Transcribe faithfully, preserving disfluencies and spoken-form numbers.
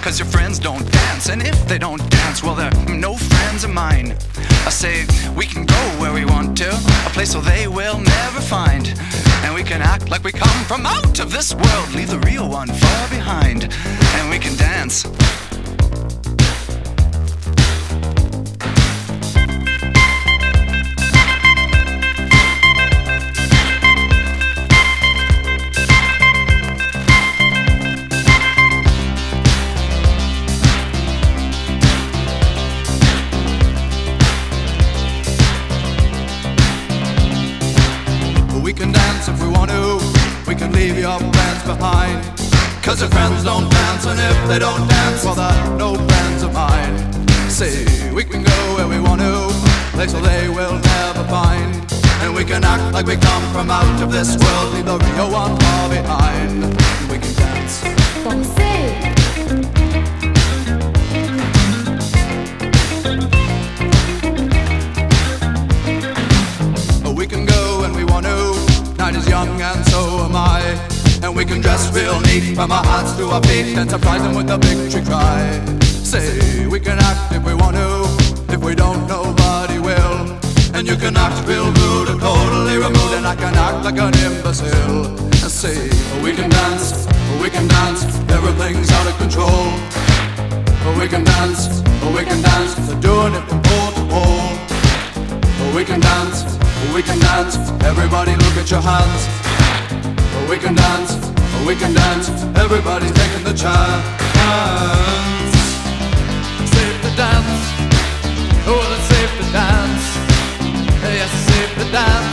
cause your friends don't dance. And if they don't dance, well, they're no friends of mine. I say we can go where we want to, a place where they will never find. And we can act like we come from out of this world, leave the real one far behind. And we can dance. We can dance if we want to, we can leave your friends behind. Cause your friends don't dance, and if they don't dance, well they're no friends of mine. See, we can go where we want to, place where they will never find. And we can act like we come from out of this world, leave the real one far behind. We can dance. Danser. We can go when we want to, night is young and so am I. And we can dress real neat from our hearts to our feet and surprise them with a victory cry. Say, we can act if we want to, if we don't nobody will. And you can act real rude and totally removed, and I can act like an imbecile. And say, we can dance, we can dance, everything's out of control. We can dance, we can dance, they're doing it from pole to pole. We can dance, we can dance, everybody look at your hands. We can dance, we can dance, everybody's taking the chance. Safe to dance, oh it's safe to dance. Yes, it's safe to dance.